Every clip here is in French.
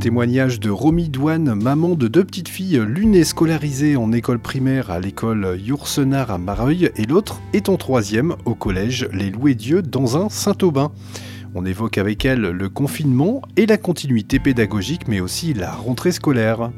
Témoignage de Romy Douane, maman de 2 petites filles, l'une est scolarisée en école primaire à l'école Yourcenar à Mareuil et l'autre est en 3e au collège Les Loués-Dieu dans un Saint-Aubin. On évoque avec elle le confinement et la continuité pédagogique mais aussi la rentrée scolaire.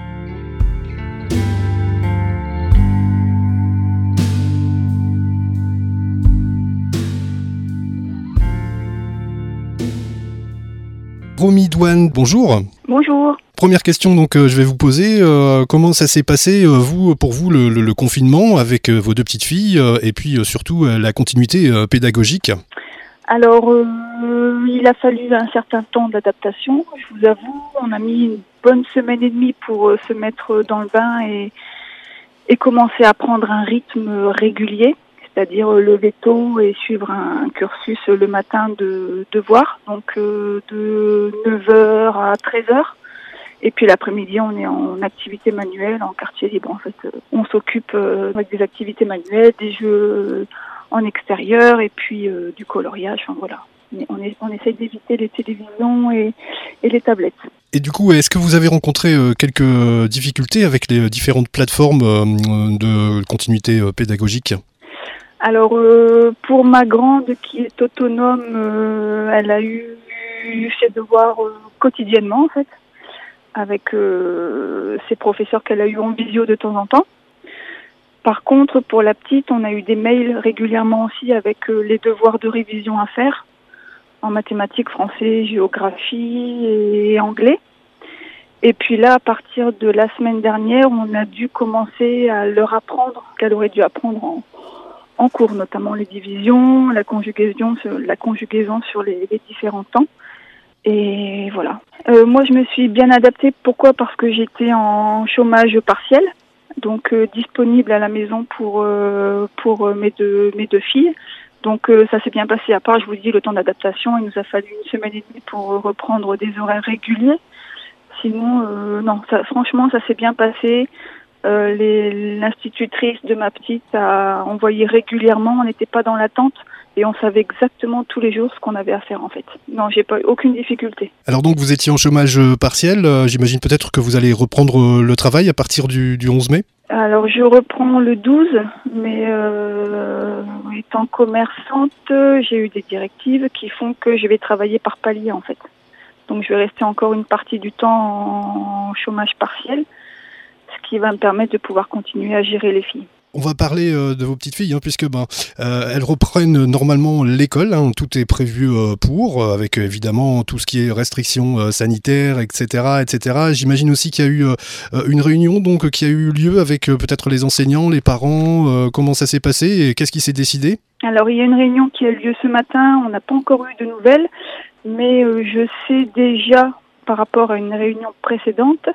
Romy Douane, bonjour. Bonjour. Première question donc je vais vous poser, comment ça s'est passé pour vous le confinement avec vos 2 petites filles et puis surtout la continuité pédagogique? Alors il a fallu un certain temps d'adaptation, je vous avoue, on a mis une bonne semaine et demie pour se mettre dans le bain et commencer à prendre un rythme régulier. C'est-à-dire lever tôt et suivre un cursus le matin de devoirs, donc de 9h à 13h. Et puis l'après-midi, on est en activité manuelle, en quartier libre en fait. On s'occupe avec des activités manuelles, des jeux en extérieur et puis du coloriage, enfin voilà. On essaye d'éviter les télévisions et les tablettes. Et du coup, est-ce que vous avez rencontré quelques difficultés avec les différentes plateformes de continuité pédagogique ? Alors, pour ma grande qui est autonome, elle a eu ses devoirs quotidiennement, en fait, avec ses professeurs qu'elle a eu en visio de temps en temps. Par contre, pour la petite, on a eu des mails régulièrement aussi avec les devoirs de révision à faire en mathématiques, français, géographie et anglais. Et puis là, à partir de la semaine dernière, on a dû commencer à leur apprendre ce qu'elle aurait dû apprendre en cours, notamment les divisions, la conjugaison sur les différents temps. Et voilà. Moi, je me suis bien adaptée. Pourquoi ? Parce que j'étais en chômage partiel, donc disponible à la maison pour mes deux filles. Donc ça s'est bien passé. À part, je vous dis, le temps d'adaptation, il nous a fallu une semaine et demie pour reprendre des horaires réguliers. Sinon, non, franchement, ça s'est bien passé. L'institutrice de ma petite a envoyé régulièrement, on n'était pas dans l'attente et on savait exactement tous les jours ce qu'on avait à faire en fait. Non, j'ai pas eu aucune difficulté. Alors donc vous étiez en chômage partiel, j'imagine peut-être que vous allez reprendre le travail à partir du 11 mai ? Alors je reprends le 12, mais étant commerçante, j'ai eu des directives qui font que je vais travailler par palier en fait. Donc je vais rester encore une partie du temps en chômage partiel, ce qui va me permettre de pouvoir continuer à gérer les filles. On va parler de vos petites filles, puisque elles reprennent normalement l'école, tout est prévu pour, avec évidemment tout ce qui est restrictions sanitaires, etc., etc. J'imagine aussi qu'il y a eu une réunion donc, qui a eu lieu avec peut-être les enseignants, les parents, comment ça s'est passé et qu'est-ce qui s'est décidé ? Alors il y a une réunion qui a eu lieu ce matin, on n'a pas encore eu de nouvelles, mais je sais déjà par rapport à une réunion précédente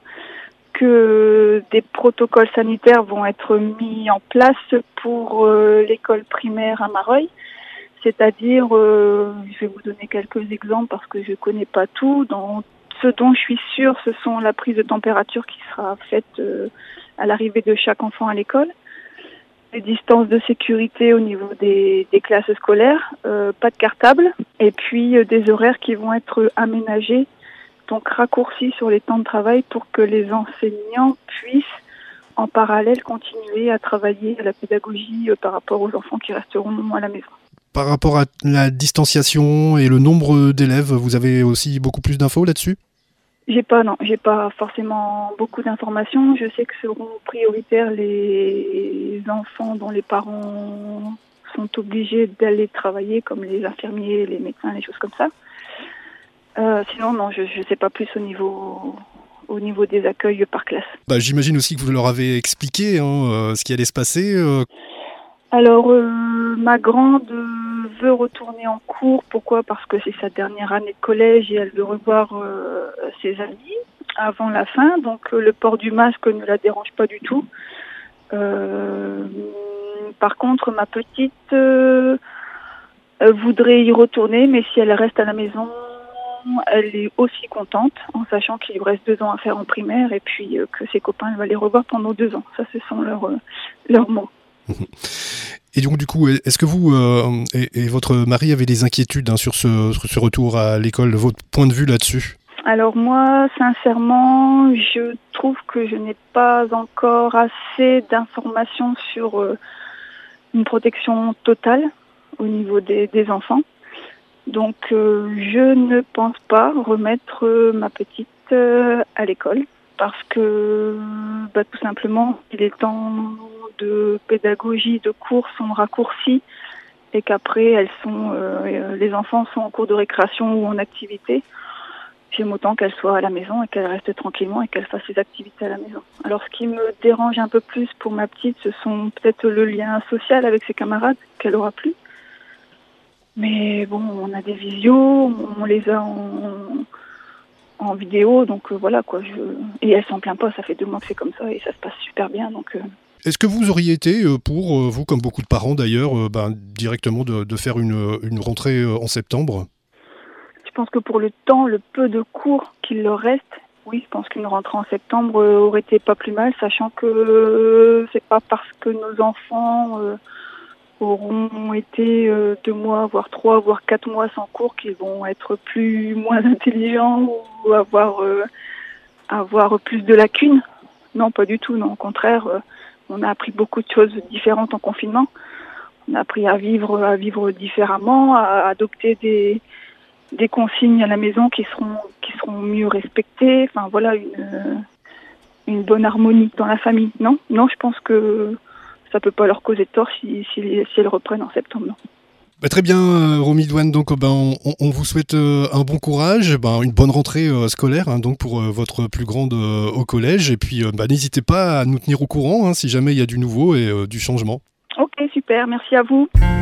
que des protocoles sanitaires vont être mis en place pour l'école primaire à Mareuil. C'est-à-dire, je vais vous donner quelques exemples parce que je ne connais pas tout. Ce dont je suis sûre, ce sont la prise de température qui sera faite à l'arrivée de chaque enfant à l'école, les distances de sécurité au niveau des classes scolaires, pas de cartable, et puis des horaires qui vont être aménagés, donc raccourcis sur les temps de travail pour que les enseignants puissent en parallèle continuer à travailler à la pédagogie par rapport aux enfants qui resteront à la maison. Par rapport à la distanciation et le nombre d'élèves, vous avez aussi beaucoup plus d'infos là-dessus ? J'ai pas forcément beaucoup d'informations. Je sais que seront prioritaires les enfants dont les parents sont obligés d'aller travailler, comme les infirmiers, les médecins, les choses comme ça. Sinon, non, je ne sais pas plus au niveau des accueils par classe. J'imagine aussi que vous leur avez expliqué ce qui allait se passer. Alors, ma grande veut retourner en cours. Pourquoi ? Parce que c'est sa dernière année de collège et elle veut revoir ses amis avant la fin. Donc, le port du masque ne la dérange pas du tout. Par contre, ma petite voudrait y retourner, mais si elle reste à la maison, elle est aussi contente, en sachant qu'il lui reste 2 ans à faire en primaire et puis que ses copains, elle va les revoir pendant 2 ans. Ça, ce sont leurs mots. Et donc du coup, est-ce que vous et votre mari avez des inquiétudes sur ce retour à l'école, votre point de vue là-dessus ? Alors moi, sincèrement, je trouve que je n'ai pas encore assez d'informations sur une protection totale au niveau des enfants. Donc je ne pense pas remettre ma petite à l'école parce que tout simplement, les temps de pédagogie, de cours sont raccourcis et qu'après les enfants sont en cours de récréation ou en activité. J'aime autant qu'elle soit à la maison et qu'elle reste tranquillement et qu'elle fasse ses activités à la maison. Alors, ce qui me dérange un peu plus pour ma petite, ce sont peut-être le lien social avec ses camarades qu'elle aura plus. Mais bon, on a des visios, on les a en vidéo, donc voilà quoi. Et elle s'en plaint pas, ça fait 2 mois que c'est comme ça et ça se passe super bien. Donc. Est-ce que vous auriez été, pour vous, comme beaucoup de parents d'ailleurs, directement de faire une rentrée en septembre ? Je pense que pour le peu de cours qu'il leur reste, oui, je pense qu'une rentrée en septembre aurait été pas plus mal, sachant que c'est pas parce que nos enfants auront été 2 mois, voire 3, voire 4 mois sans cours qu'ils vont être moins intelligents ou avoir plus de lacunes. Non, pas du tout, non. Au contraire, on a appris beaucoup de choses différentes en confinement. On a appris à vivre différemment, à adopter des consignes à la maison qui seront mieux respectées. Enfin voilà, une bonne harmonie dans la famille. Non, je pense que ça peut pas leur causer de tort si elles reprennent en septembre. Non. Très bien, Romy Douane. Donc, on vous souhaite un bon courage, une bonne rentrée scolaire, donc pour votre plus grande au collège. Et puis, n'hésitez pas à nous tenir au courant si jamais il y a du nouveau et du changement. Ok, super. Merci à vous.